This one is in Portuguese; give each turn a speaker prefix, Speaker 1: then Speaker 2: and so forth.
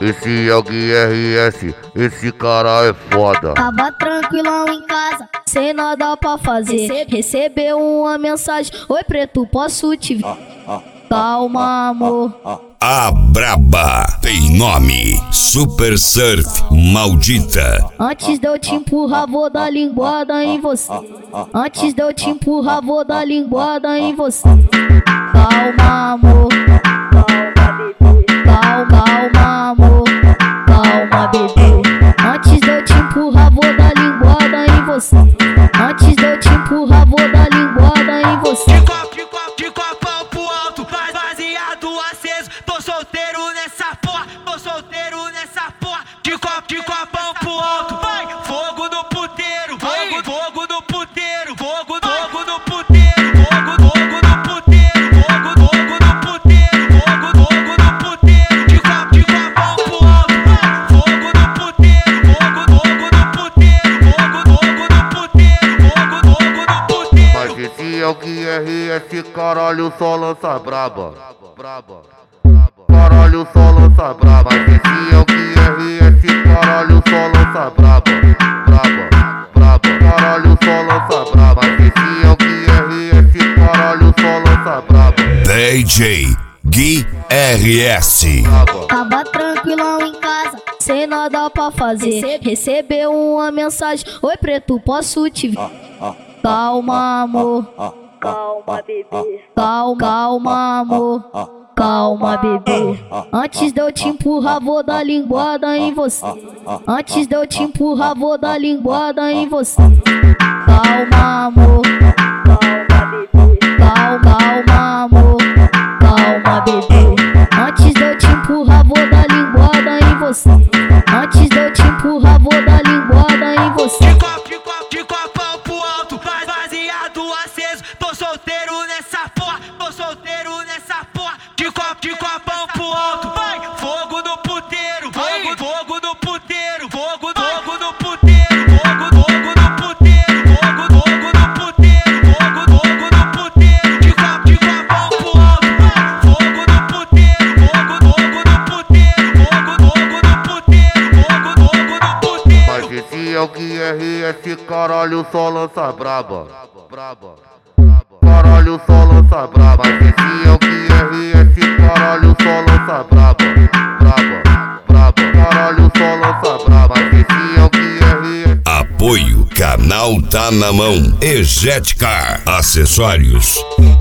Speaker 1: Esse é o GRS, esse cara é foda.
Speaker 2: Tava tranquilão em casa, sem nada pra fazer. Recebeu uma mensagem: oi preto, posso te ver? Calma, amor.
Speaker 3: A braba tem nome: Super Surf Maldita.
Speaker 2: Antes de eu te empurrar, vou dar linguada em você. Antes de eu te empurrar, vou dar linguada em você. Calma, amor. Calma, amor. Calma, bebê. Antes de eu te empurrar, vou dar linguada em você. Antes de eu te empurrar, vou dar linguada em você.
Speaker 4: De copão pro alto, baseado aceso. Tô solteiro nessa porra, tô solteiro nessa porra. De copão pro alto, vai. Fogo no puteiro, fogo no puteiro, fogo no puteiro, fogo no puteiro, fogo no puteiro, fogo no puteiro. De copão pro alto, vai. Fogo no puteiro, fogo no puteiro, fogo no puteiro, fogo no puteiro.
Speaker 1: Mas esse é o GRS, caralho, só lança braba. Caralho, só lança braba. Mas esse é o GRS, caralho, só lança braba. Caralho, só lança braba. Mas esse é o GRS, caralho, só lança braba.
Speaker 3: DJ GRS.
Speaker 2: Tava tranquilão em casa, sem nada pra fazer. Recebeu uma mensagem: oi preto, posso te ver? Calma, amor. Calma, bebê. Calma, amor. Calma, bebê. Antes de eu te empurrar, vou dar linguada em você. Antes de eu te empurrar, vou dar linguada em você. Calma, amor. Calma, amor. Calma, bebê. Antes de eu te empurrar, vou dar linguada em você. Antes de eu te empurrar, vou dar linguada em você.
Speaker 4: De copão pro alto, baseado aceso. Tô solteiro nessa porra, tô solteiro nessa porra. De copão pro alto, vai. Fogo no puteiro, fogo no puteiro, fogo no puteiro, fogo no puteiro, fogo no puteiro, fogo no puteiro. De copão pro alto, vai. Fogo no puteiro, fogo no puteiro, fogo no puteiro, fogo no puteiro.
Speaker 1: Mas esse é o GRS, caralho, só lança braba. Caralho, só lança braba. Mas esse é o GRS, caralho, só lança braba. Caralho, só lança braba. Mas esse é o GRS.
Speaker 3: Apoio Canal Tá Na Mão. Ejetcar Acessórios.